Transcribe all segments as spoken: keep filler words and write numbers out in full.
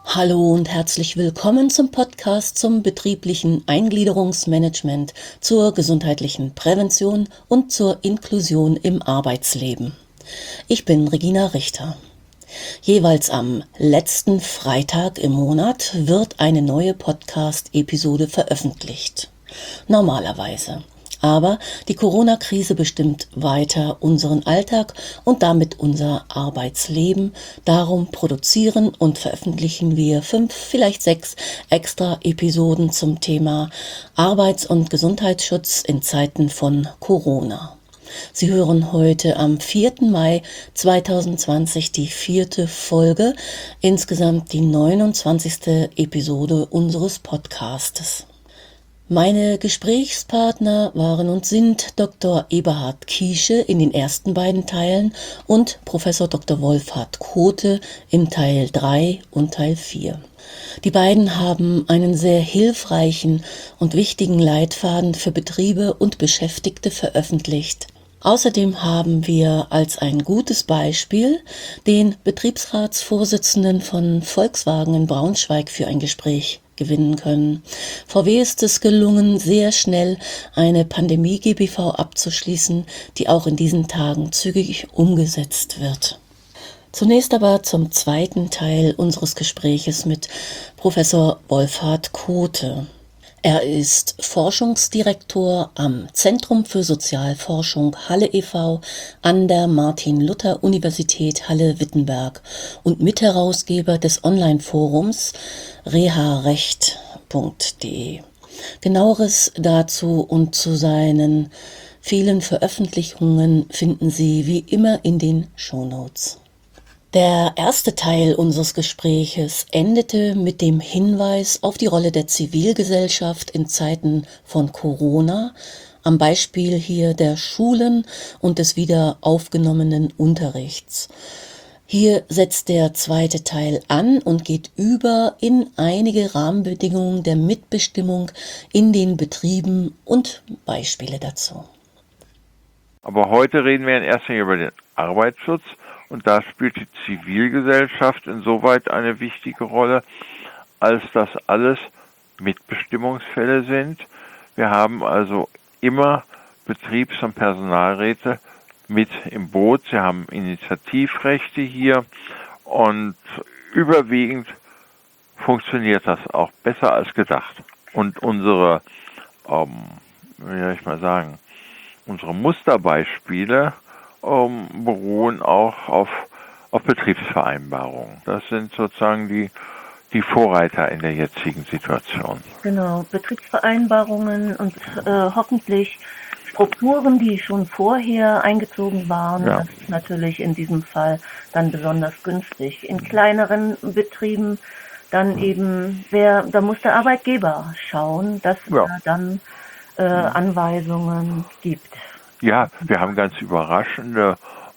Hallo und herzlich willkommen zum Podcast zum betrieblichen Eingliederungsmanagement, zur gesundheitlichen Prävention und zur Inklusion im Arbeitsleben. Ich bin Regina Richter. Jeweils am letzten Freitag im Monat wird eine neue Podcast-Episode veröffentlicht. Normalerweise. Aber die Corona-Krise bestimmt weiter unseren Alltag und damit unser Arbeitsleben. Darum produzieren und veröffentlichen wir fünf, vielleicht sechs extra Episoden zum Thema Arbeits- und Gesundheitsschutz in Zeiten von Corona. Sie hören heute am vierten Mai zweitausendzwanzig die vierte Folge, insgesamt die neunundzwanzigste Episode unseres Podcastes. Meine Gesprächspartner waren und sind Doktor Eberhard Kiesche in den ersten beiden Teilen und Professor Doktor Wolfhard Kothe im Teil drei und Teil vier. Die beiden haben einen sehr hilfreichen und wichtigen Leitfaden für Betriebe und Beschäftigte veröffentlicht. Außerdem haben wir als ein gutes Beispiel den Betriebsratsvorsitzenden von Volkswagen in Braunschweig für ein Gespräch gewinnen können. V W ist es gelungen, sehr schnell eine Pandemie-G B V abzuschließen, die auch in diesen Tagen zügig umgesetzt wird. Zunächst aber zum zweiten Teil unseres Gespräches mit Professor Wolfhard Kothe. Er ist Forschungsdirektor am Zentrum für Sozialforschung Halle e V an der Martin-Luther-Universität Halle-Wittenberg und Mitherausgeber des Online-Forums reharecht punkt de. Genaueres dazu und zu seinen vielen Veröffentlichungen finden Sie wie immer in den Shownotes. Der erste Teil unseres Gespräches endete mit dem Hinweis auf die Rolle der Zivilgesellschaft in Zeiten von Corona, am Beispiel hier der Schulen und des wieder aufgenommenen Unterrichts. Hier setzt der zweite Teil an und geht über in einige Rahmenbedingungen der Mitbestimmung in den Betrieben und Beispiele dazu. Aber heute reden wir in erster Linie über den Arbeitsschutz. Und da spielt die Zivilgesellschaft insoweit eine wichtige Rolle, als das alles Mitbestimmungsfälle sind. Wir haben also immer Betriebs- und Personalräte mit im Boot. Sie haben Initiativrechte hier und überwiegend funktioniert das auch besser als gedacht. Und unsere, ähm, wie soll ich mal sagen, unsere Musterbeispiele Um, beruhen auch auf, auf Betriebsvereinbarungen. Das sind sozusagen die, die Vorreiter in der jetzigen Situation. Genau, Betriebsvereinbarungen und äh, hoffentlich Strukturen, die schon vorher eingezogen waren. Ja. Das ist natürlich in diesem Fall dann besonders günstig. In kleineren Betrieben dann eben, wer, da muss der Arbeitgeber schauen, dass ja. er dann äh, Anweisungen gibt. Ja, wir haben ganz überraschende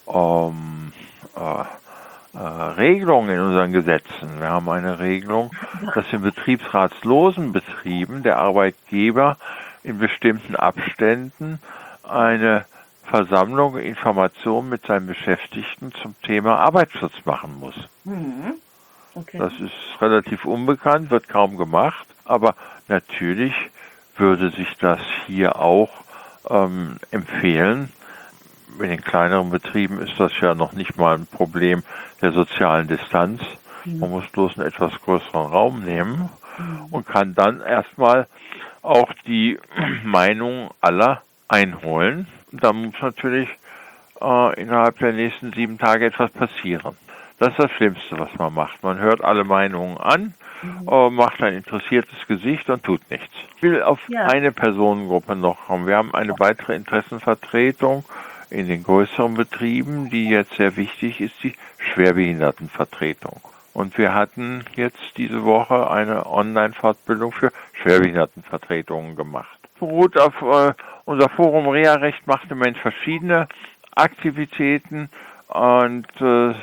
ähm, äh, äh, Regelungen in unseren Gesetzen. Wir haben eine Regelung, dass in betriebsratslosen Betrieben der Arbeitgeber in bestimmten Abständen eine Versammlung, Information mit seinen Beschäftigten zum Thema Arbeitsschutz machen muss. Mhm. Okay. Das ist relativ unbekannt, wird kaum gemacht, aber natürlich würde sich das hier auch Ähm, empfehlen. In den kleineren Betrieben ist das ja noch nicht mal ein Problem der sozialen Distanz. Man muss bloß einen etwas größeren Raum nehmen und kann dann erstmal auch die Meinung aller einholen. Dann muss natürlich äh, innerhalb der nächsten sieben Tage etwas passieren. Das ist das Schlimmste, was man macht. Man hört alle Meinungen an, äh, macht ein interessiertes Gesicht und tut nichts. Ich will auf Ja. eine Personengruppe noch kommen. Wir haben eine weitere Interessenvertretung in den größeren Betrieben, die jetzt sehr wichtig ist, die Schwerbehindertenvertretung. Und wir hatten jetzt diese Woche eine Online-Fortbildung für Schwerbehindertenvertretungen gemacht. Beruht auf äh, unser Forum Reha-Recht macht im Moment verschiedene Aktivitäten und äh,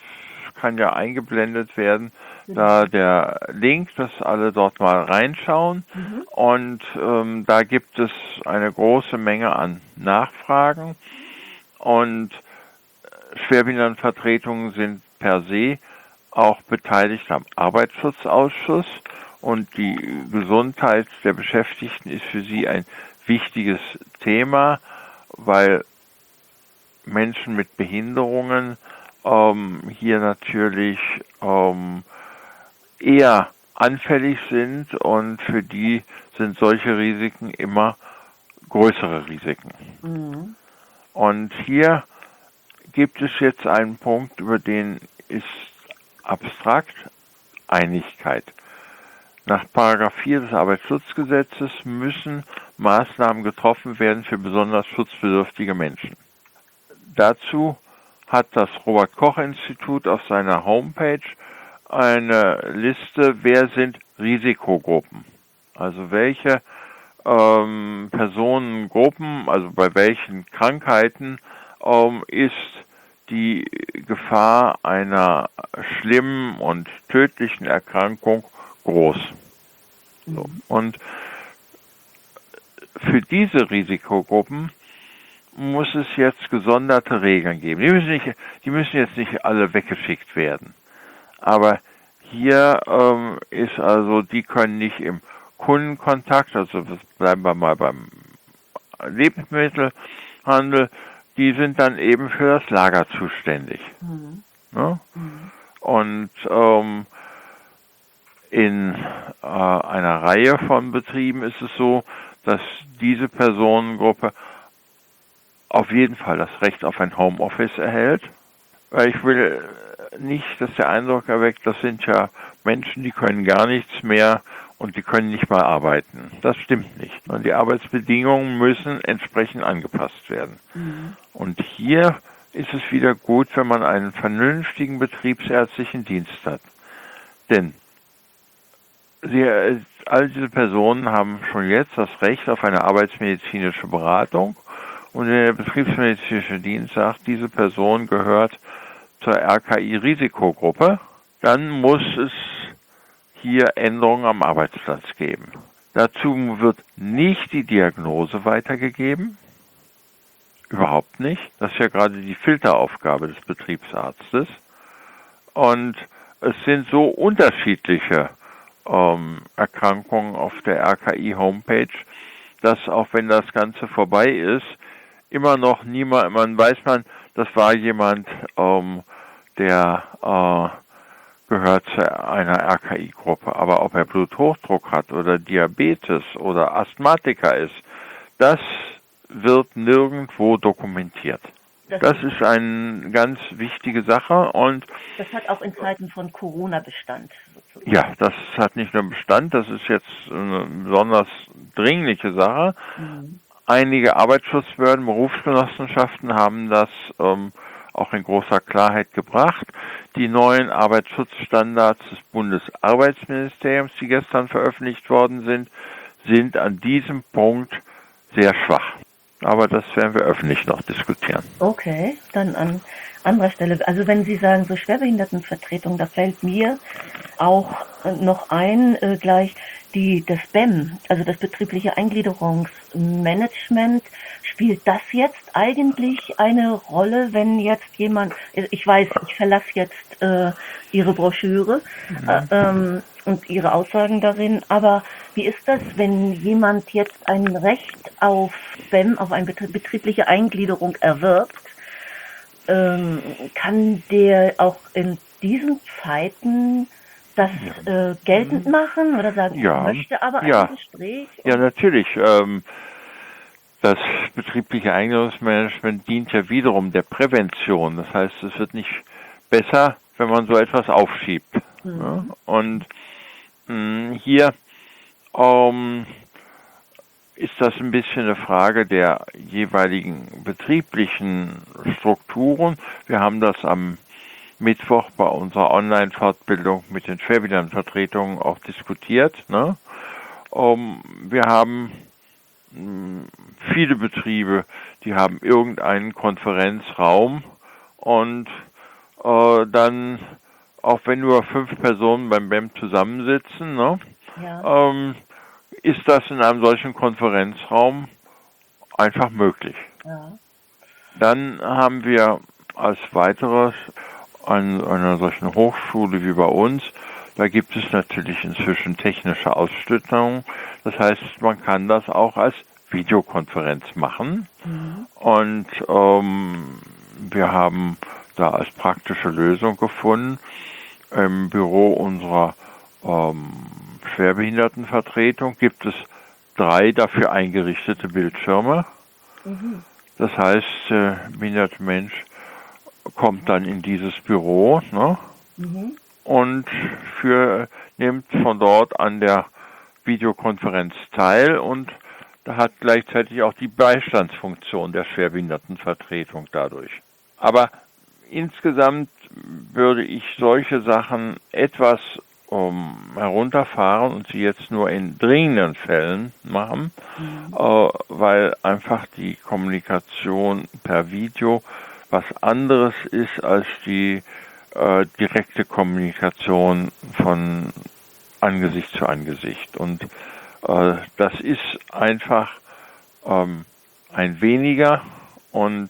kann ja eingeblendet werden, da der Link, dass alle dort mal reinschauen. Mhm. Und ähm, da gibt es eine große Menge an Nachfragen und Schwerbehindertenvertretungen sind per se auch beteiligt am Arbeitsschutzausschuss und die Gesundheit der Beschäftigten ist für sie ein wichtiges Thema, weil Menschen mit Behinderungen ähm, hier natürlich ähm, eher anfällig sind und für die sind solche Risiken immer größere Risiken. Mhm. Und hier gibt es jetzt einen Punkt, über den ist abstrakt Einigkeit. Nach Paragraph vier des Arbeitsschutzgesetzes müssen Maßnahmen getroffen werden für besonders schutzbedürftige Menschen. Dazu hat das Robert-Koch-Institut auf seiner Homepage eine Liste, wer sind Risikogruppen. Also welche ähm, Personengruppen, also bei welchen Krankheiten ähm, ist die Gefahr einer schlimmen und tödlichen Erkrankung groß. So. Und für diese Risikogruppen muss es jetzt gesonderte Regeln geben. Die müssen, nicht, die müssen jetzt nicht alle weggeschickt werden. Aber hier ähm, ist also, die können nicht im Kundenkontakt, also bleiben wir mal beim Lebensmittelhandel, die sind dann eben für das Lager zuständig. Mhm. Ne? Mhm. Und ähm, in äh, einer Reihe von Betrieben ist es so, dass diese Personengruppe auf jeden Fall das Recht auf ein Homeoffice erhält. Weil ich will nicht, dass der Eindruck erweckt, das sind ja Menschen, die können gar nichts mehr und die können nicht mal arbeiten. Das stimmt nicht. Und die Arbeitsbedingungen müssen entsprechend angepasst werden. Mhm. Und hier ist es wieder gut, wenn man einen vernünftigen betriebsärztlichen Dienst hat. Denn sie, all diese Personen haben schon jetzt das Recht auf eine arbeitsmedizinische Beratung. Und der betriebsmedizinische Dienst sagt, diese Person gehört zur R K I-Risikogruppe, dann muss es hier Änderungen am Arbeitsplatz geben. Dazu wird nicht die Diagnose weitergegeben, überhaupt nicht. Das ist ja gerade die Filteraufgabe des Betriebsarztes. Und es sind so unterschiedliche ähm, Erkrankungen auf der R K I-Homepage, dass auch wenn das Ganze vorbei ist, immer noch niemand, man weiß man, das war jemand, ähm, der äh, gehört zu einer R K I-Gruppe. Aber ob er Bluthochdruck hat oder Diabetes oder Asthmatiker ist, das wird nirgendwo dokumentiert. Das, das ist eine ganz wichtige Sache. Und das hat auch in Zeiten von Corona Bestand. Sozusagen. Ja, das hat nicht nur Bestand, das ist jetzt eine besonders dringliche Sache. Mhm. Einige Arbeitsschutzbehörden, Berufsgenossenschaften haben das ähm, auch in großer Klarheit gebracht. Die neuen Arbeitsschutzstandards des Bundesarbeitsministeriums, die gestern veröffentlicht worden sind, sind an diesem Punkt sehr schwach. Aber das werden wir öffentlich noch diskutieren. Okay, dann an anderer Stelle. Also wenn Sie sagen, so Schwerbehindertenvertretung, da fällt mir auch noch ein, äh, gleich die, das B E M, also das betriebliche Eingliederungsmanagement. Spielt das jetzt eigentlich eine Rolle, wenn jetzt jemand, ich weiß, ich verlasse jetzt äh, Ihre Broschüre mhm. äh, ähm, und Ihre Aussagen darin, aber wie ist das, wenn jemand jetzt ein Recht auf B E M, auf eine betriebliche Eingliederung erwirbt, ähm, kann der auch in diesen Zeiten das ja. äh, geltend machen oder sagen, ja. ich möchte aber ja. ein Gespräch? Ja, natürlich. Ähm, das betriebliche Eingliederungsmanagement dient ja wiederum der Prävention. Das heißt, es wird nicht besser, wenn man so etwas aufschiebt. Mhm. Ja? Und mh, hier ähm, ist das ein bisschen eine Frage der jeweiligen betrieblichen Strukturen. Wir haben das am Mittwoch bei unserer Online-Fortbildung mit den Schwerbehindertenvertretungen auch diskutiert. Ne? Um, wir haben mh, viele Betriebe, die haben irgendeinen Konferenzraum und äh, dann, auch wenn nur fünf Personen beim B E M zusammensitzen, ne, ja. ähm, ist das in einem solchen Konferenzraum einfach möglich. Ja. Dann haben wir als weiteres an einer solchen Hochschule wie bei uns, da gibt es natürlich inzwischen technische Ausstattungen. Das heißt, man kann das auch als Videokonferenz machen. Mhm. Und ähm, wir haben da als praktische Lösung gefunden, im Büro unserer ähm, Schwerbehindertenvertretung gibt es drei dafür eingerichtete Bildschirme. Mhm. Das heißt, der behinderte Mensch kommt dann in dieses Büro, ne? Mhm. und für, nimmt von dort an der Videokonferenz teil und da hat gleichzeitig auch die Beistandsfunktion der Schwerbehindertenvertretung dadurch. Aber insgesamt würde ich solche Sachen etwas um, herunterfahren und sie jetzt nur in dringenden Fällen machen, mhm. äh, weil einfach die Kommunikation per Video was anderes ist als die äh, direkte Kommunikation von Angesicht zu Angesicht. Und äh, das ist einfach ähm, ein weniger und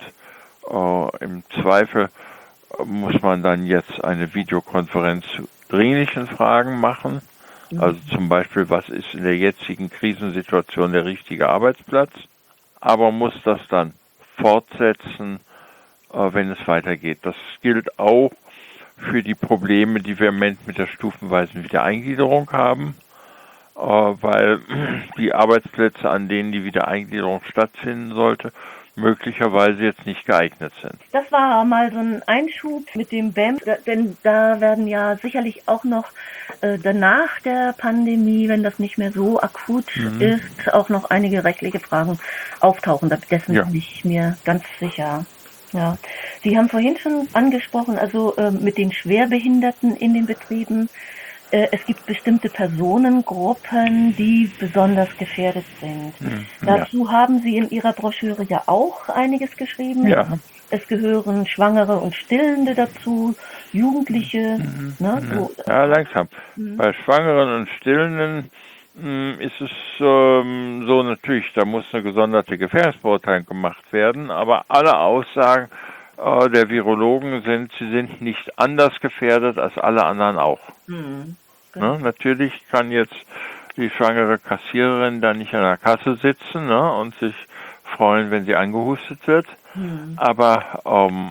äh, im Zweifel muss man dann jetzt eine Videokonferenz zu dringlichen Fragen machen. Also zum Beispiel, was ist in der jetzigen Krisensituation der richtige Arbeitsplatz? Aber muss das dann fortsetzen, äh, wenn es weitergeht. Das gilt auch für die Probleme, die wir im Moment mit der stufenweisen Wiedereingliederung haben, äh, weil die Arbeitsplätze, an denen die Wiedereingliederung stattfinden sollte, möglicherweise jetzt nicht geeignet sind. Das war mal so ein Einschub mit dem B E M, denn da werden ja sicherlich auch noch äh, danach der Pandemie, wenn das nicht mehr so akut mhm. ist, auch noch einige rechtliche Fragen auftauchen. Dessen ja. bin ich mir ganz sicher. Ja, Sie haben vorhin schon angesprochen, also äh, mit den Schwerbehinderten in den Betrieben. Äh, es gibt bestimmte Personengruppen, die besonders gefährdet sind. Mhm, Dazu ja. haben Sie in Ihrer Broschüre ja auch einiges geschrieben. Ja. Es gehören Schwangere und Stillende dazu, Jugendliche. Mhm, ne, so. Ja, langsam. Mhm. Bei Schwangeren und Stillenden ist es ähm, so natürlich, da muss eine gesonderte Gefährdungsbeurteilung gemacht werden, aber alle Aussagen äh, der Virologen sind, sie sind nicht anders gefährdet als alle anderen auch. Mhm. Ne? Natürlich kann jetzt die schwangere Kassiererin da nicht an der Kasse sitzen, ne, und sich freuen, wenn sie angehustet wird, mhm. aber ähm,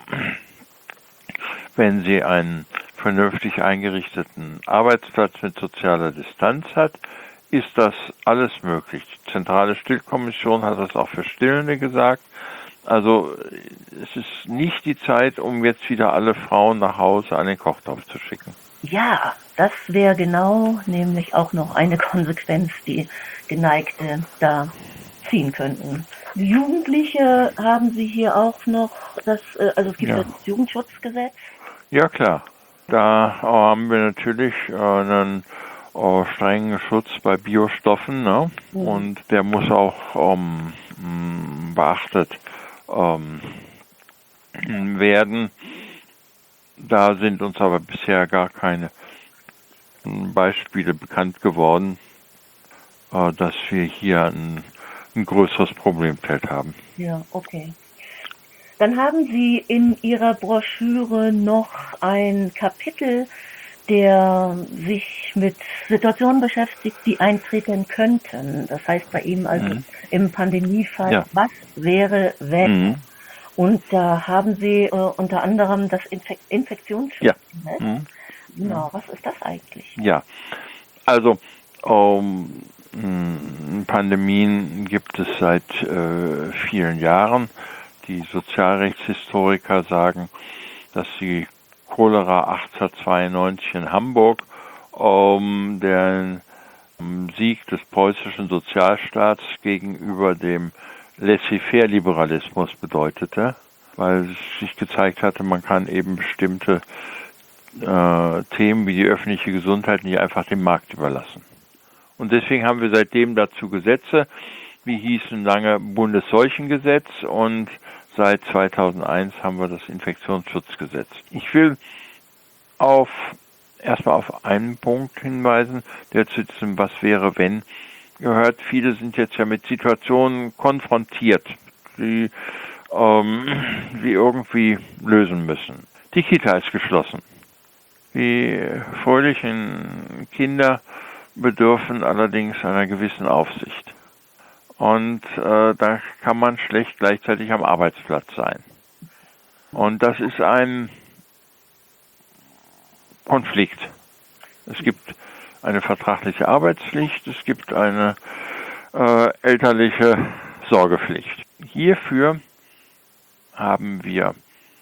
wenn sie einen vernünftig eingerichteten Arbeitsplatz mit sozialer Distanz hat, ist das alles möglich. Die Zentrale Stillkommission hat das auch für Stillende gesagt. Also es ist nicht die Zeit, um jetzt wieder alle Frauen nach Hause an den Kochtopf zu schicken. Ja, das wäre genau nämlich auch noch eine Konsequenz, die Geneigte da ziehen könnten. Jugendliche haben Sie hier auch noch, das, also es gibt ja. das Jugendschutzgesetz. Ja klar, da haben wir natürlich einen Uh, strengen Schutz bei Biostoffen, ne? Mhm. Und der muss auch um, m, beachtet um, werden. Da sind uns aber bisher gar keine Beispiele bekannt geworden, uh, dass wir hier ein, ein größeres Problemfeld haben. Ja, okay. Dann haben Sie in Ihrer Broschüre noch ein Kapitel, der sich mit Situationen beschäftigt, die eintreten könnten. Das heißt bei ihm also mhm. im Pandemiefall, ja. was wäre, wenn? Mhm. Und da haben Sie äh, unter anderem das Infek- Infektionsschutzgesetz. Ja. Mhm. Genau, was ist das eigentlich? Ja, also um, Pandemien gibt es seit äh, vielen Jahren. Die Sozialrechtshistoriker sagen, dass die Cholera achtzehnhundertzweiundneunzig in Hamburg um den um, Sieg des preußischen Sozialstaats gegenüber dem Laissez-faire-Liberalismus bedeutete, weil es sich gezeigt hatte, man kann eben bestimmte äh, Themen wie die öffentliche Gesundheit nicht einfach dem Markt überlassen. Und deswegen haben wir seitdem dazu Gesetze, wie hießen lange Bundesseuchengesetz und seit zweitausendeins haben wir das Infektionsschutzgesetz. Ich will auf erstmal auf einen Punkt hinweisen, der zu diesem Was wäre wenn gehört. Viele sind jetzt ja mit Situationen konfrontiert, die ähm, sie irgendwie lösen müssen. Die Kita ist geschlossen. Die fröhlichen Kinder bedürfen allerdings einer gewissen Aufsicht. Und äh, da kann man schlecht gleichzeitig am Arbeitsplatz sein. Und das ist ein Konflikt. Es gibt eine vertragliche Arbeitspflicht, es gibt eine äh, elterliche Sorgepflicht. Hierfür haben wir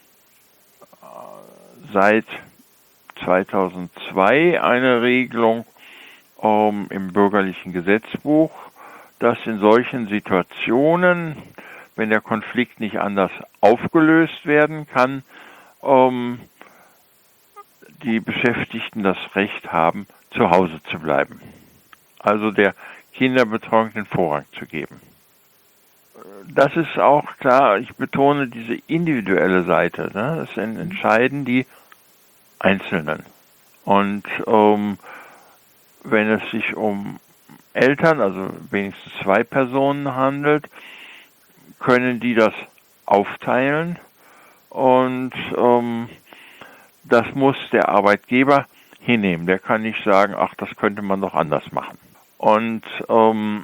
seit zweitausendzwei eine Regelung ähm, im bürgerlichen Gesetzbuch, dass in solchen Situationen, wenn der Konflikt nicht anders aufgelöst werden kann, ähm, die Beschäftigten das Recht haben, zu Hause zu bleiben. Also der Kinderbetreuung den Vorrang zu geben. Das ist auch klar, ich betone diese individuelle Seite. Ne? Das entscheiden die Einzelnen. Und ähm, wenn es sich um Eltern, also wenigstens zwei Personen handelt, können die das aufteilen und ähm, das muss der Arbeitgeber hinnehmen. Der kann nicht sagen, ach, das könnte man doch anders machen. Und ähm,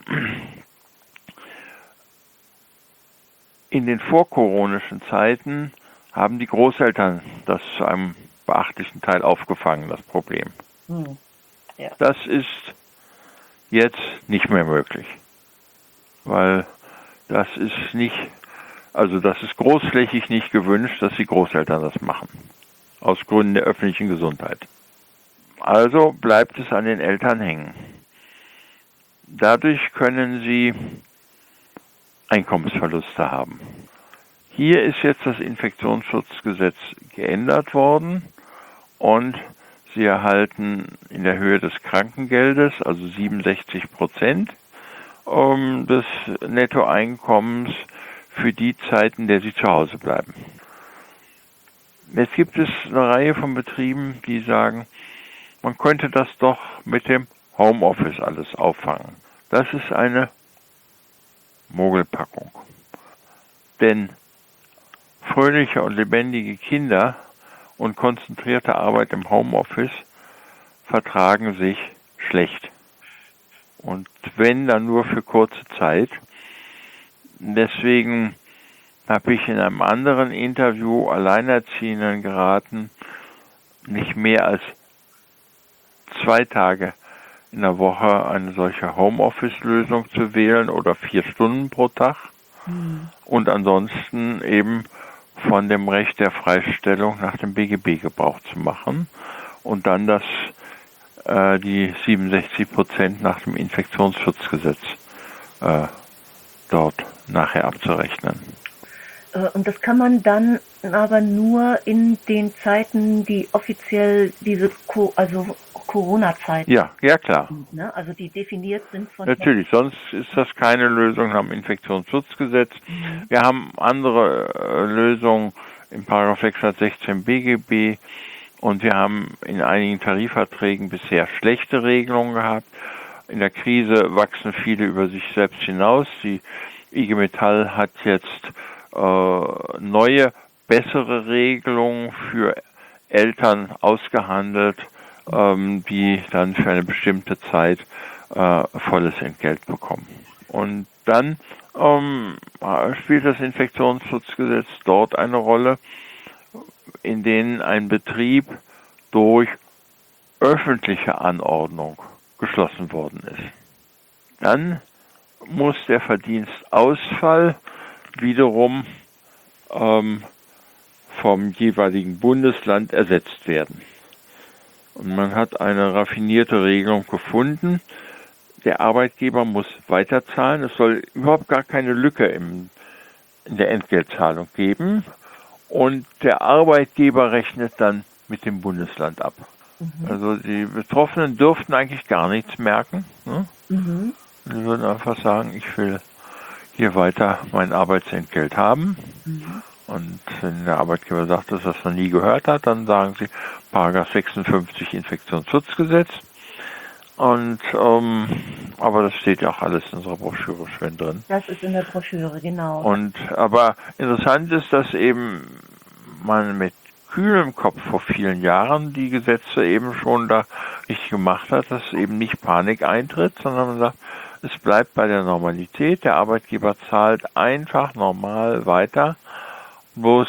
in den vorkoronischen Zeiten haben die Großeltern das zu einem beachtlichen Teil aufgefangen, das Problem. Hm. Ja. Das ist jetzt nicht mehr möglich, weil das ist nicht, also das ist großflächig nicht gewünscht, dass die Großeltern das machen, aus Gründen der öffentlichen Gesundheit. Also bleibt es an den Eltern hängen. Dadurch können sie Einkommensverluste haben. Hier ist jetzt das Infektionsschutzgesetz geändert worden und sie erhalten in der Höhe des Krankengeldes, also siebenundsechzig Prozent um, des Nettoeinkommens für die Zeiten, in der sie zu Hause bleiben. Jetzt gibt es eine Reihe von Betrieben, die sagen, man könnte das doch mit dem Homeoffice alles auffangen. Das ist eine Mogelpackung. Denn fröhliche und lebendige Kinder und konzentrierte Arbeit im Homeoffice vertragen sich schlecht. Und wenn, dann nur für kurze Zeit. Deswegen habe ich in einem anderen Interview Alleinerziehenden geraten, nicht mehr als zwei Tage in der Woche eine solche Homeoffice-Lösung zu wählen oder vier Stunden pro Tag mhm. und ansonsten eben von dem Recht der Freistellung nach dem B G B Gebrauch zu machen und dann das äh, die siebenundsechzig Prozent nach dem Infektionsschutzgesetz äh, dort nachher abzurechnen. Und das kann man dann aber nur in den Zeiten, die offiziell diese Co- also Corona-Zeiten ja, ja klar. sind, ne? Also die definiert sind von... Natürlich, sonst ist das keine Lösung nach dem Infektionsschutzgesetz. Mhm. Wir haben andere äh, Lösungen im Paragraph sechshundertsechzehn B G B und wir haben in einigen Tarifverträgen bisher schlechte Regelungen gehabt. In der Krise wachsen viele über sich selbst hinaus. Die I G Metall hat jetzt äh, neue, bessere Regelungen für Eltern ausgehandelt, ähm, die dann für eine bestimmte Zeit äh, volles Entgelt bekommen. Und dann ähm, spielt das Infektionsschutzgesetz dort eine Rolle, in denen ein Betrieb durch öffentliche Anordnung geschlossen worden ist. Dann muss der Verdienstausfall wiederum ähm, vom jeweiligen Bundesland ersetzt werden. Und man hat eine raffinierte Regelung gefunden. Der Arbeitgeber muss weiterzahlen. Es soll überhaupt gar keine Lücke im, in der Entgeltzahlung geben. Und der Arbeitgeber rechnet dann mit dem Bundesland ab. Mhm. Also die Betroffenen dürften eigentlich gar nichts merken. Ne? Mhm. Sie würden einfach sagen, ich will hier weiter mein Arbeitsentgelt haben. Mhm. Und wenn der Arbeitgeber sagt, dass er das noch nie gehört hat, dann sagen sie Paragraph sechsundfünfzig Infektionsschutzgesetz. Und ähm, aber das steht ja auch alles in unserer Broschüre schön drin. Das ist in der Broschüre, genau. Und aber interessant ist, dass eben man mit kühl im Kopf vor vielen Jahren die Gesetze eben schon da richtig gemacht hat, dass eben nicht Panik eintritt, sondern man sagt, es bleibt bei der Normalität, der Arbeitgeber zahlt einfach normal weiter, bloß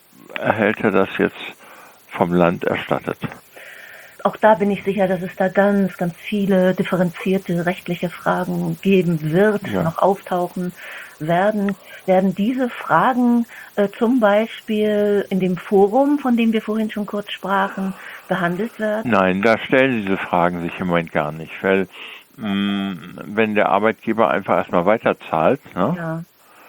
erhält er das jetzt vom Land erstattet. Auch da bin ich sicher, dass es da ganz, ganz viele differenzierte rechtliche Fragen geben wird, ja. noch auftauchen werden. Werden diese Fragen äh, zum Beispiel in dem Forum, von dem wir vorhin schon kurz sprachen, behandelt werden? Nein, da stellen diese Fragen sich im Moment gar nicht, weil mh, wenn der Arbeitgeber einfach erstmal weiterzahlt, ne, ja.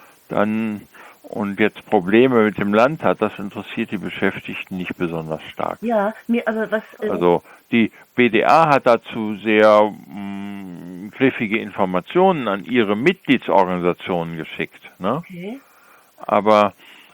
dann und jetzt Probleme mit dem Land hat, das interessiert die Beschäftigten nicht besonders stark. Ja, mir aber was... Äh also die B D A hat dazu sehr mh, griffige Informationen an ihre Mitgliedsorganisationen geschickt. Ne? Okay. Aber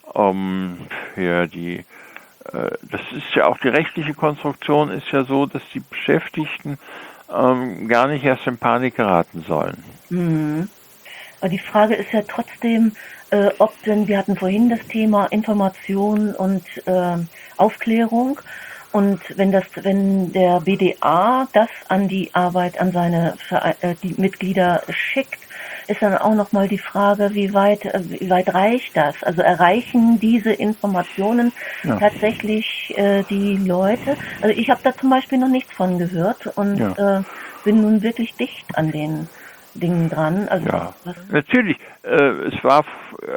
ähm, für die, äh, das ist ja auch die rechtliche Konstruktion ist ja so, dass die Beschäftigten ähm, gar nicht erst in Panik geraten sollen. Mhm. Aber die Frage ist ja trotzdem, äh, ob denn, wir hatten vorhin das Thema Information und äh, Aufklärung, und wenn das, wenn der B D A das an die Arbeit, an seine äh, die Mitglieder schickt, ist dann auch nochmal die Frage, wie weit, äh, wie weit reicht das? Also erreichen diese Informationen ja. tatsächlich äh, die Leute? Also ich habe da zum Beispiel noch nichts von gehört und ja. äh, bin nun wirklich dicht an den Dingen dran. Also ja, natürlich. Äh, es war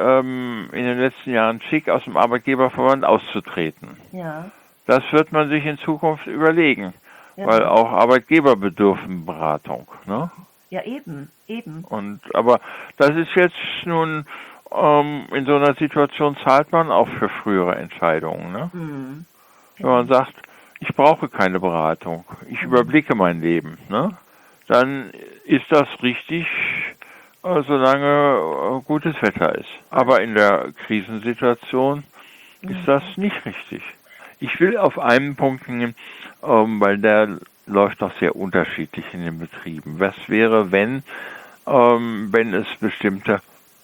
ähm, in den letzten Jahren schick, aus dem Arbeitgeberverband auszutreten. Ja. Das wird man sich in Zukunft überlegen, ja. weil auch Arbeitgeber bedürfen Beratung. Ne? Ja, eben, eben. Und aber das ist jetzt nun ähm, in so einer Situation zahlt man auch für frühere Entscheidungen. Ne? Mhm. Wenn man sagt, ich brauche keine Beratung, ich mhm. überblicke mein Leben, ne? Dann ist das richtig, äh, solange äh, gutes Wetter ist. Aber in der Krisensituation mhm. ist das nicht richtig. Ich will auf einen Punkt gehen, ähm, weil der läuft doch sehr unterschiedlich in den Betrieben. Was wäre, wenn, ähm, wenn es bestimmte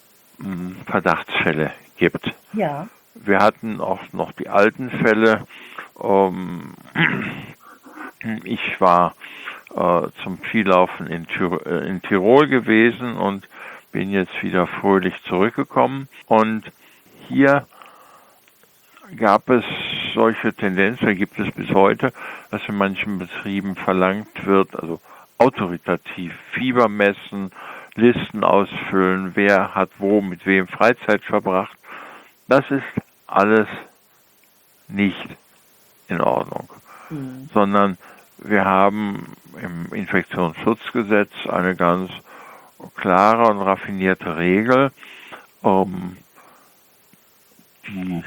mh, Verdachtsfälle gibt? Ja. Wir hatten auch noch die alten Fälle. Ähm, ich war äh, zum Skilaufen in, Tir- äh, in Tirol gewesen und bin jetzt wieder fröhlich zurückgekommen. Und hier gab es solche Tendenzen, gibt es bis heute, dass in manchen Betrieben verlangt wird, also autoritativ Fieber messen, Listen ausfüllen, wer hat wo mit wem Freizeit verbracht. Das ist alles nicht in Ordnung, mhm. sondern wir haben im Infektionsschutzgesetz eine ganz klare und raffinierte Regel, um die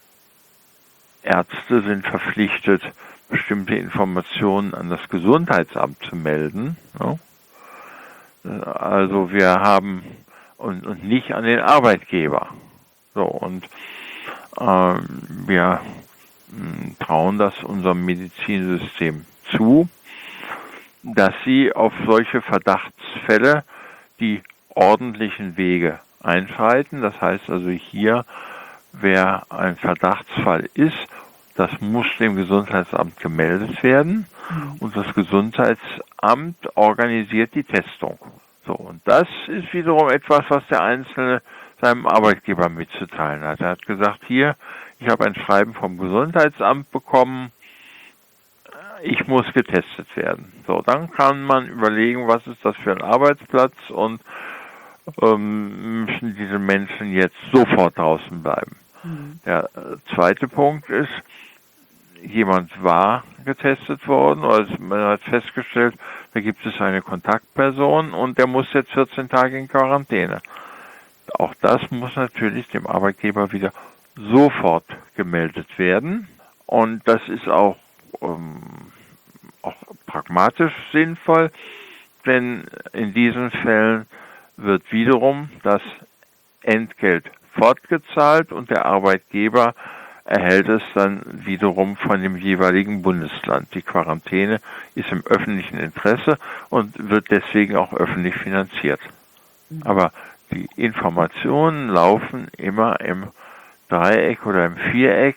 Ärzte sind verpflichtet, bestimmte Informationen an das Gesundheitsamt zu melden. Ja? Also wir haben und, und nicht an den Arbeitgeber. So und ähm, wir mh, trauen das unserem Medizinsystem zu, dass sie auf solche Verdachtsfälle die ordentlichen Wege einschreiten. Das heißt also hier, wer ein Verdachtsfall ist, das muss dem Gesundheitsamt gemeldet werden und das Gesundheitsamt organisiert die Testung. So, und das ist wiederum etwas, was der Einzelne seinem Arbeitgeber mitzuteilen hat. Er hat gesagt, hier, ich habe ein Schreiben vom Gesundheitsamt bekommen, ich muss getestet werden. So, dann kann man überlegen, was ist das für ein Arbeitsplatz und ähm, müssen diese Menschen jetzt sofort draußen bleiben. Mhm. Der zweite Punkt ist, jemand war getestet worden, oder man hat festgestellt, da gibt es eine Kontaktperson und der muss jetzt vierzehn Tage in Quarantäne. Auch das muss natürlich dem Arbeitgeber wieder sofort gemeldet werden und das ist auch, ähm, auch pragmatisch sinnvoll, denn in diesen Fällen wird wiederum das Entgelt fortgezahlt und der Arbeitgeber erhält es dann wiederum von dem jeweiligen Bundesland. Die Quarantäne ist im öffentlichen Interesse und wird deswegen auch öffentlich finanziert. Aber die Informationen laufen immer im Dreieck oder im Viereck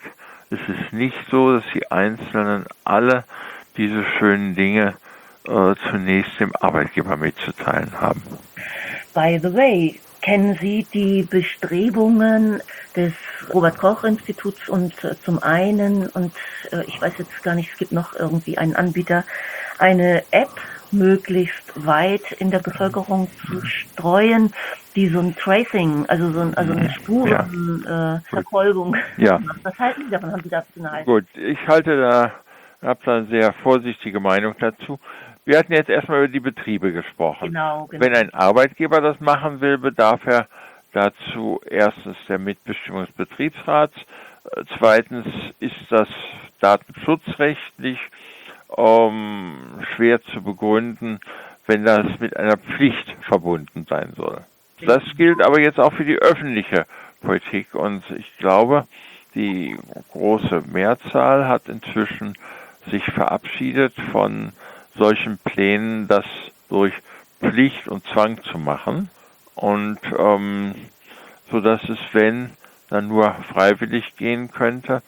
es ist nicht so, dass die Einzelnen alle diese schönen Dinge äh, zunächst dem Arbeitgeber mitzuteilen haben. By the way, kennen Sie die Bestrebungen des Robert-Koch-Instituts und äh, zum einen, und äh, ich weiß jetzt gar nicht, es gibt noch irgendwie einen Anbieter, eine App möglichst weit in der Bevölkerung zu streuen, die so ein Tracing, also so ein, also eine Spurenverfolgung ja. äh, ja. macht. Was halten Sie davon? Haben Sie dazu eine Haltung? Gut, ich halte da, habe da eine sehr vorsichtige Meinung dazu. Wir hatten jetzt erstmal über die Betriebe gesprochen. Genau, genau. Wenn ein Arbeitgeber das machen will, bedarf er dazu erstens der Mitbestimmung des Betriebsrats. Zweitens ist das datenschutzrechtlich ähm, schwer zu begründen, wenn das mit einer Pflicht verbunden sein soll. Das gilt aber jetzt auch für die öffentliche Politik und ich glaube, die große Mehrzahl hat inzwischen sich verabschiedet von solchen Plänen, das durch Pflicht und Zwang zu machen und ähm, so dass es, wenn, dann nur freiwillig gehen könnte.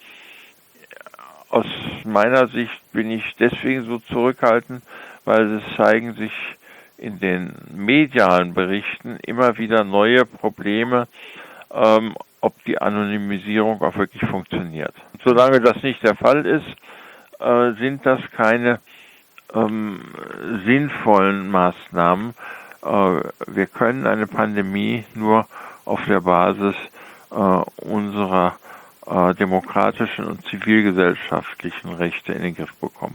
Aus meiner Sicht bin ich deswegen so zurückhaltend, weil es zeigen sich in den medialen Berichten immer wieder neue Probleme, ähm, ob die Anonymisierung auch wirklich funktioniert. Und solange das nicht der Fall ist, äh, sind das keine ähm, sinnvollen Maßnahmen. Äh, wir können eine Pandemie nur auf der Basis äh, unserer äh, demokratischen und zivilgesellschaftlichen Rechte in den Griff bekommen.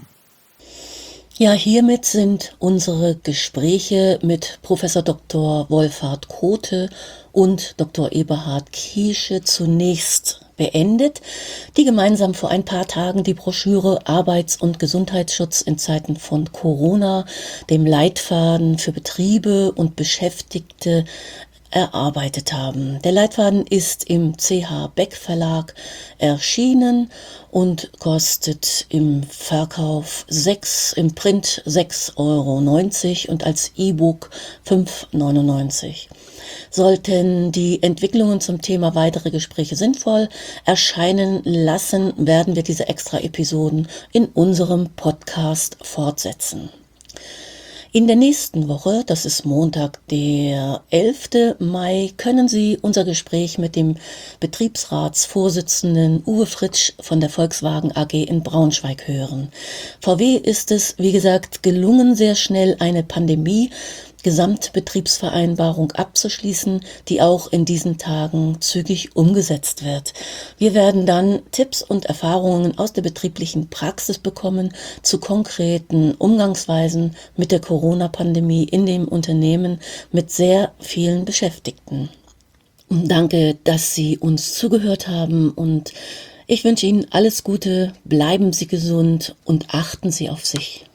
Ja, hiermit sind unsere Gespräche mit Professor Doktor Wolfhard Kothe und Doktor Eberhard Kiesche zunächst beendet, die gemeinsam vor ein paar Tagen die Broschüre Arbeits- und Gesundheitsschutz in Zeiten von Corona, dem Leitfaden für Betriebe und Beschäftigte, erarbeitet haben. Der Leitfaden ist im C H Beck Verlag erschienen und kostet im Verkauf sechs, im Print sechs Euro neunzig und als E-Book fünf Euro neunundneunzig. Sollten die Entwicklungen zum Thema weitere Gespräche sinnvoll erscheinen lassen, werden wir diese Extra-Episoden in unserem Podcast fortsetzen. In der nächsten Woche, das ist Montag, der elften Mai, können Sie unser Gespräch mit dem Betriebsratsvorsitzenden Uwe Fritsch von der Volkswagen A G in Braunschweig hören. V W ist es, wie gesagt, gelungen, sehr schnell eine Pandemie Gesamtbetriebsvereinbarung abzuschließen, die auch in diesen Tagen zügig umgesetzt wird. Wir werden dann Tipps und Erfahrungen aus der betrieblichen Praxis bekommen zu konkreten Umgangsweisen mit der Corona-Pandemie in dem Unternehmen mit sehr vielen Beschäftigten. Danke, dass Sie uns zugehört haben und ich wünsche Ihnen alles Gute, bleiben Sie gesund und achten Sie auf sich.